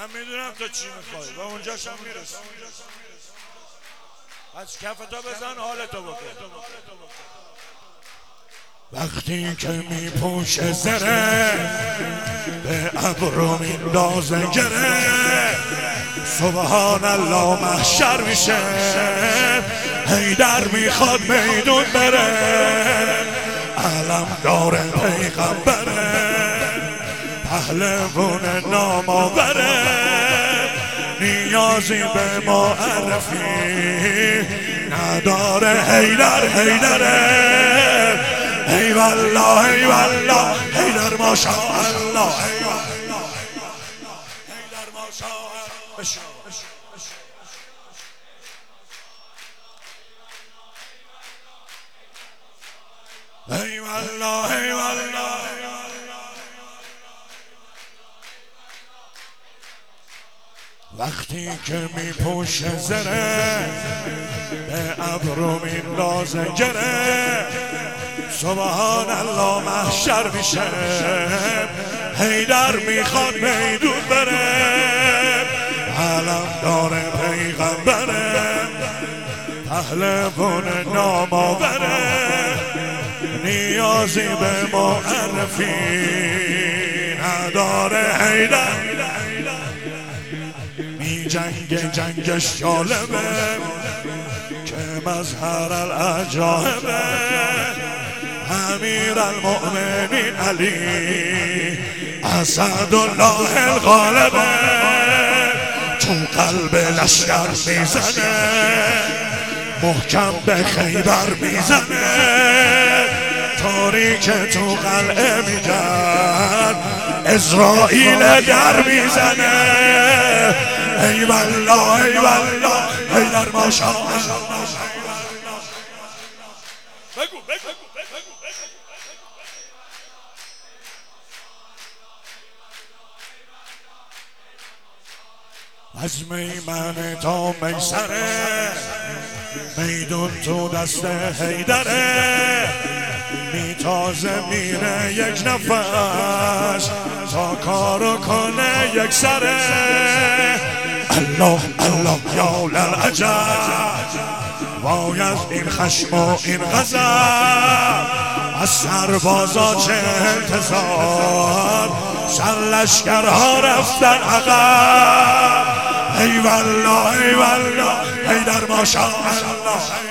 من میدونم تو چی میخوای و اونجاش هم میرسم. از کفتو بزن حالتو بکن. وقتی که میپوشه زره به ابرو میندازه گره، سبحان الله محشر میشه، حیدر میخواد میدون بره، علم داره پیغمبره، پهلوان نامآوره، نیازی به معرفی نداره، حیدر حیدره، ای والله ای والله حیدر ماشاءالله، حیدر ماشاءالله. ای والله ای والله وقتی که میپوشه زره به ابرو میندازه گره، سبحان الله محشر میشه، حیدر میخواد میدون بره، علم داره پیغمبره، پهلوان نامآوره، نیازی به معرفی نداره، حیدر می جنگش جالبه که مظهر العجایبه، امیر المؤمنین علی اسدالله الغالبه، تو قلب لشکر میزنه، محکم به خیبر میزنه، تاریک تو قلعه میگن اسرائیل در میزنه، ای والله ای والله حیدر ماشاءالله. بگو از میمنه تا میسره، میدون تو دست حیدره، میتازه میره یک نفس تا کارو کنه یک سره، الله الله یا للعجب، وای از این خشم و این غضب، از سربازا چه انتظار، سرلشکرها رفتن عقب، ای والله ای والله حیدر ماشاءالله.